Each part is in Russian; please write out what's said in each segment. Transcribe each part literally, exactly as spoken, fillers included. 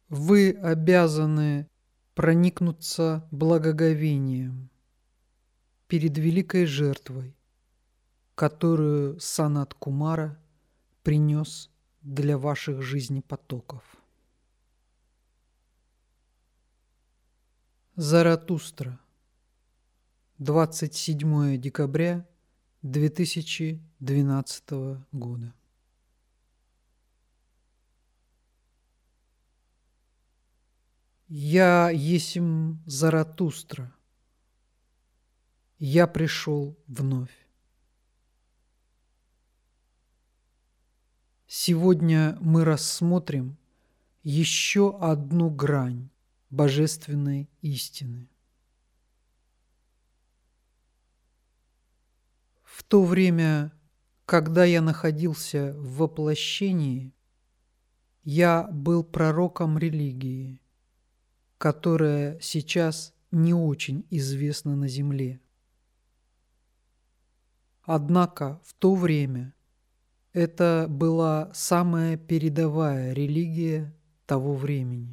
Вы обязаны проникнуться благоговением перед великой жертвой, которую Санат Кумара принес для ваших жизнепотоков. Заратустра. двадцать седьмое декабря две тысячи двенадцатого года. Я есмь Заратустра. Я пришел вновь. Сегодня мы рассмотрим еще одну грань божественной истины. В то время, когда я находился в воплощении, я был пророком религии, которая сейчас не очень известна на земле. Однако в то время это была самая передовая религия того времени.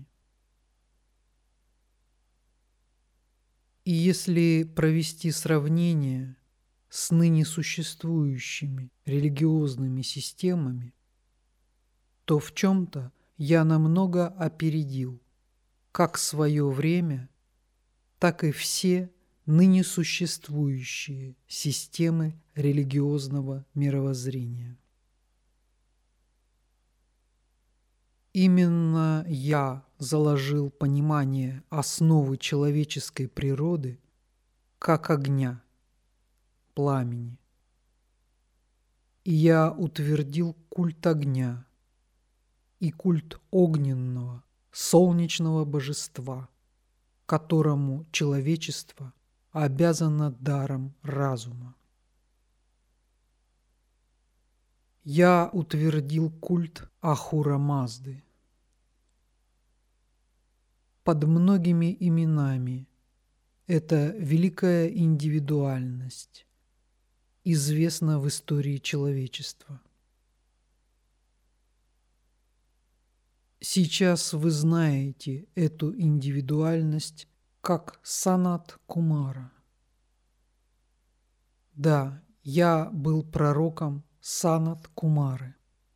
И если провести сравнение с ныне существующими религиозными системами, то в чем-то я намного опередил как свое время, так и все ныне существующие системы религиозного мировоззрения. Именно я заложил понимание основы человеческой природы как огня, пламени. И я утвердил культ огня и культ огненного, солнечного божества, которому человечество обязано даром разума. Я утвердил культ Ахура Мазды. Под многими именами эта великая индивидуальность известна в истории человечества. Сейчас вы знаете эту индивидуальность как Санат Кумара. Да, я был пророком Санат Кумары.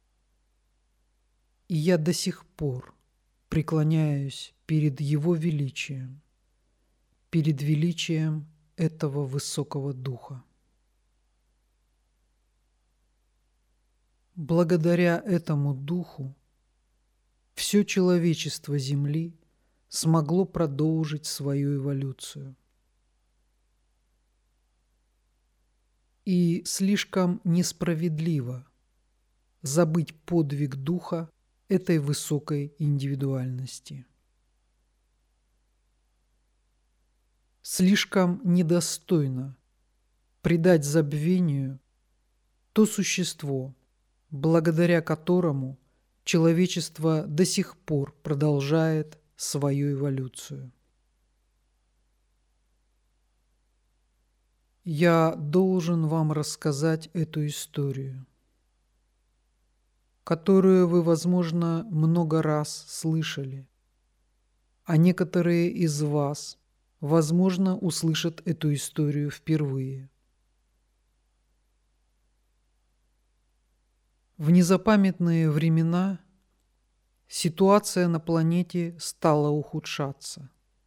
И я до сих пор преклоняюсь перед его величием, перед величием этого высокого духа. Благодаря этому духу все человечество Земли смогло продолжить свою эволюцию. И слишком несправедливо забыть подвиг духа этой высокой индивидуальности. Слишком недостойно предать забвению то существо, благодаря которому человечество до сих пор продолжает свою эволюцию. Я должен вам рассказать эту историю, которую вы, возможно, много раз слышали, а некоторые из вас, возможно, услышат эту историю впервые. В незапамятные времена ситуация на планете стала ухудшаться.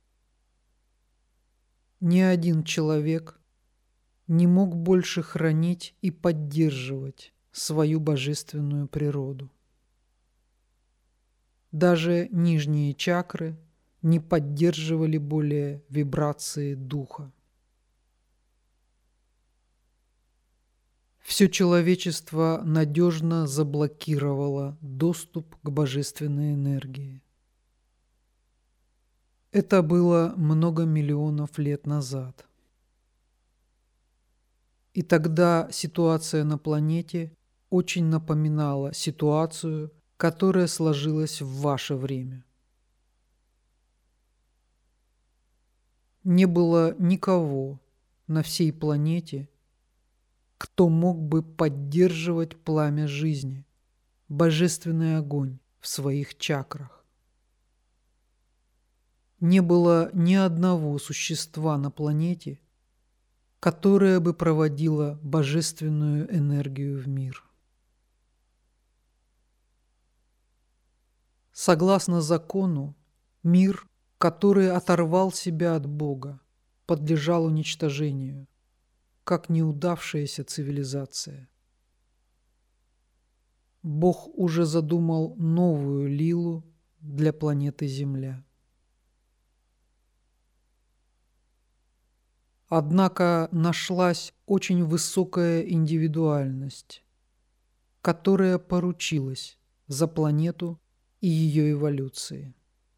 Ни один человек не мог больше хранить и поддерживать свою божественную природу. Даже нижние чакры не поддерживали более вибрации духа. Все человечество надежно заблокировало доступ к божественной энергии. Это было много миллионов лет назад. И тогда ситуация на планете очень напоминала ситуацию, которая сложилась в ваше время. Не было никого на всей планете, кто мог бы поддерживать пламя жизни, божественный огонь в своих чакрах. не было ни одного существа на планете, которое бы проводило божественную энергию в мир. Согласно закону, мир, который оторвал себя от Бога, подлежал уничтожению, как неудавшаяся цивилизация. Бог уже задумал новую Лилу для планеты Земля. Однако нашлась очень высокая индивидуальность, которая поручилась за планету и ее эволюцией.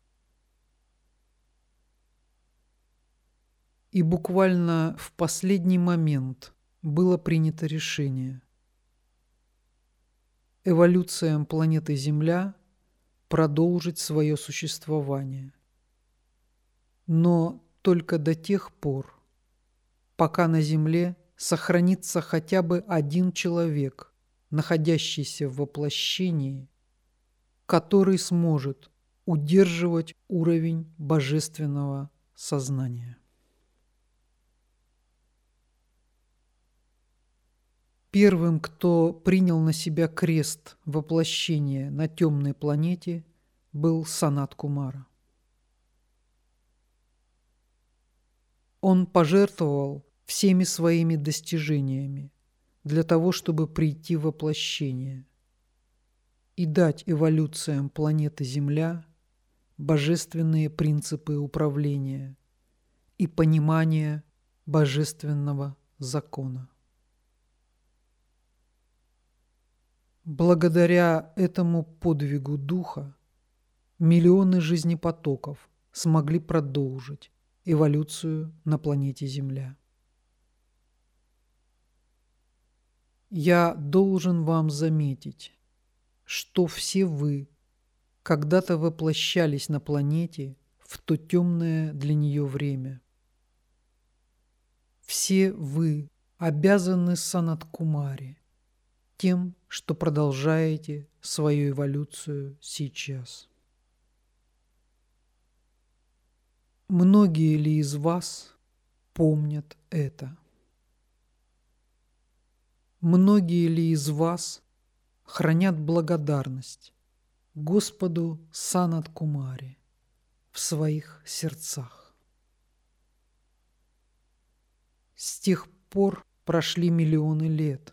И буквально в последний момент было принято решение эволюциям планеты Земля продолжить свое существование, но только до тех пор, пока на Земле сохранится хотя бы один человек, находящийся в воплощении, который сможет удерживать уровень божественного сознания. Первым, кто принял на себя крест воплощения на темной планете, был Санат Кумара. Он пожертвовал всеми своими достижениями для того, чтобы прийти в воплощение и дать эволюциям планеты Земля божественные принципы управления и понимание божественного закона. Благодаря этому подвигу духа миллионы жизнепотоков смогли продолжить эволюцию на планете Земля. Я должен вам заметить, что все вы когда-то воплощались на планете в то темное для нее время. Все вы обязаны Санат Кумаре тем, что продолжаете свою эволюцию сейчас. Многие ли из вас помнят это? Многие ли из вас хранят благодарность Господу Санат Кумаре в своих сердцах? С тех пор прошли миллионы лет.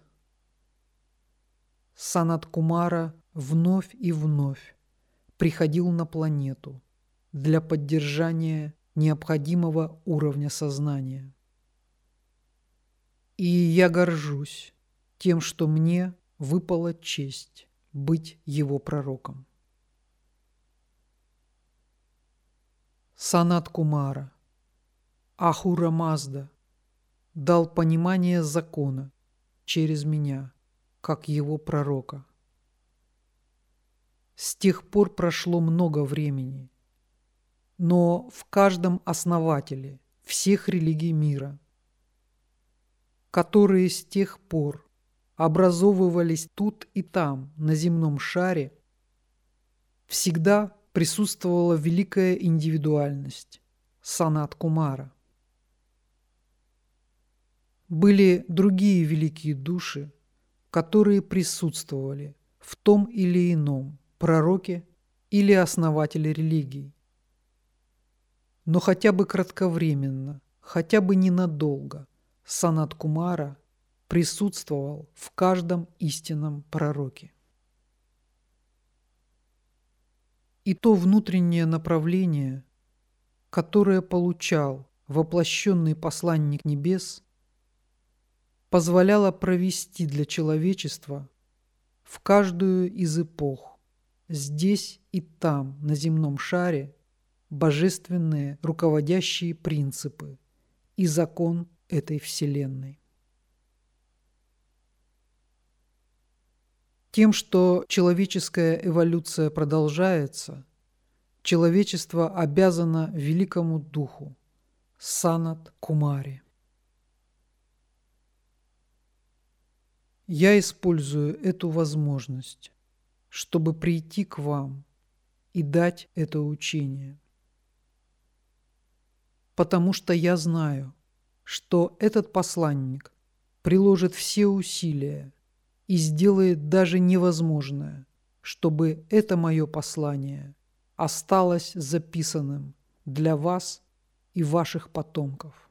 Санат Кумара вновь и вновь приходил на планету для поддержания необходимого уровня сознания. И я горжусь тем, что мне выпала честь быть его пророком. Санат Кумара, Ахура Мазда, дал понимание закона через меня, как его пророка. С тех пор прошло много времени, но в каждом основателе всех религий мира, которые с тех пор образовывались тут и там, на земном шаре, всегда присутствовала великая индивидуальность Санат Кумара. Были другие великие души, которые присутствовали в том или ином пророке или основателе религии. Но хотя бы кратковременно, хотя бы ненадолго Санат Кумара присутствовал в каждом истинном пророке. И то внутреннее направление, которое получал воплощенный посланник небес, позволяло провести для человечества в каждую из эпох, здесь и там, на земном шаре, божественные руководящие принципы и закон этой Вселенной. Тем, что человеческая эволюция продолжается, человечество обязано великому духу Санат Кумаре. Я использую эту возможность, чтобы прийти к вам и дать это учение. потому что я знаю, что этот посланник приложит все усилия и сделает даже невозможное, чтобы это мое послание осталось записанным для вас и ваших потомков.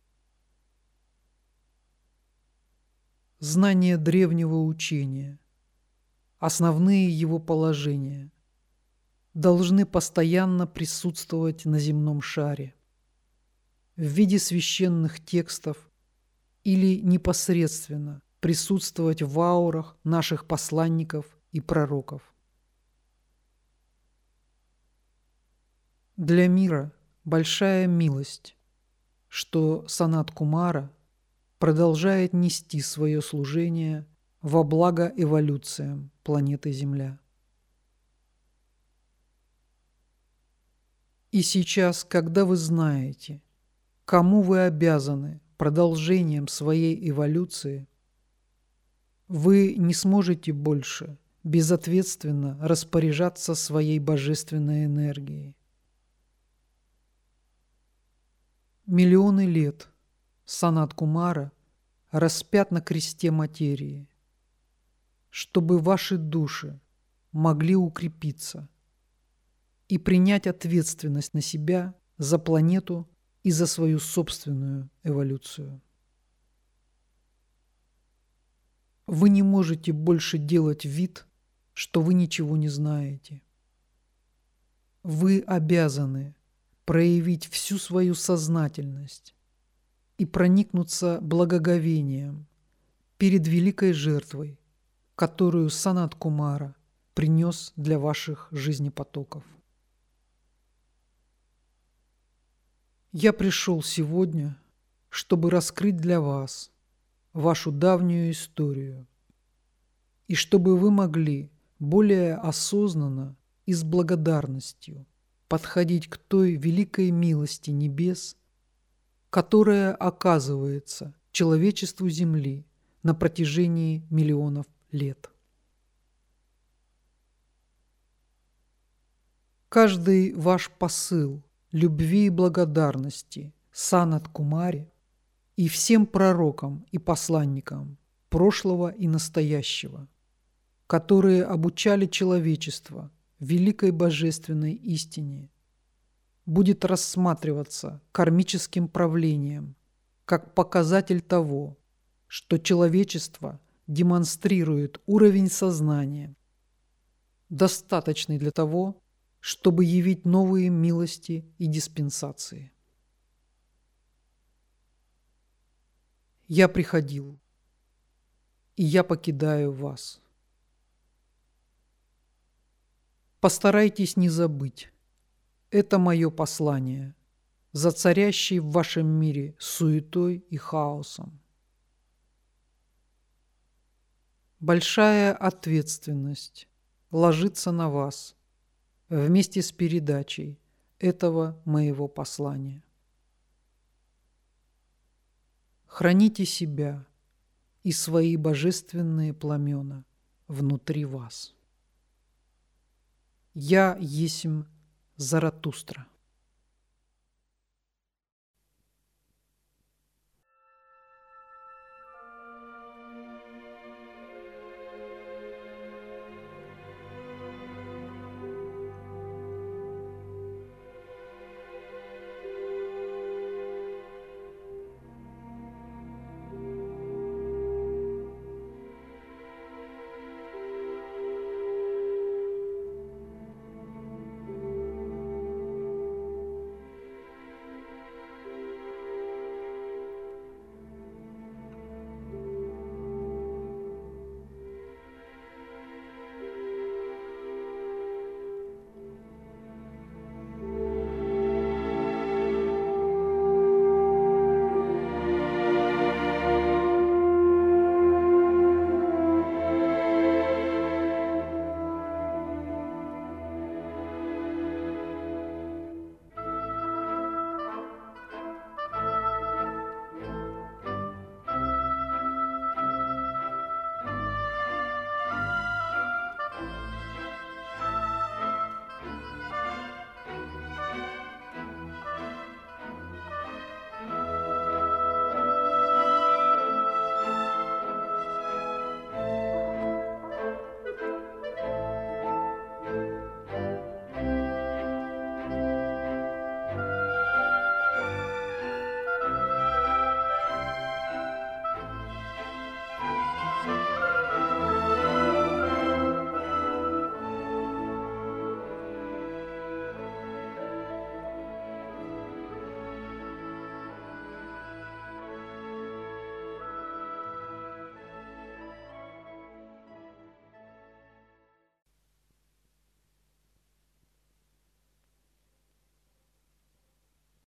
Знание древнего учения, основные его положения должны постоянно присутствовать на земном шаре в виде священных текстов или непосредственно присутствовать в аурах наших посланников и пророков. Для мира большая милость, что Санат Кумара продолжает нести свое служение во благо эволюциям планеты Земля. И сейчас, когда вы знаете, кому вы обязаны продолжением своей эволюции, вы не сможете больше безответственно распоряжаться своей божественной энергией. Миллионы лет Санат Кумара распят на кресте материи, чтобы ваши души могли укрепиться и принять ответственность на себя за планету и за свою собственную эволюцию. Вы не можете больше делать вид, что вы ничего не знаете. Вы обязаны проявить всю свою сознательность и проникнуться благоговением перед великой жертвой, которую Санат Кумара принес для ваших жизнепотоков. Я пришел сегодня, чтобы раскрыть для вас вашу давнюю историю, и чтобы вы могли более осознанно и с благодарностью подходить к той великой милости небес, которая оказывается человечеству Земли на протяжении миллионов лет. Каждый ваш посыл любви и благодарности Санат Кумаре и всем пророкам и посланникам прошлого и настоящего, которые обучали человечество великой божественной истине, будет рассматриваться кармическим правлением как показатель того, что человечество демонстрирует уровень сознания, достаточный для того, чтобы явить новые милости и диспенсации. Я приходил, и я покидаю вас. Постарайтесь не забыть. Это мое послание за царящей в вашем мире суетой и хаосом. Большая ответственность ложится на вас вместе с передачей этого моего послания. Храните себя и свои божественные пламена внутри вас. Я есмь Заратустра.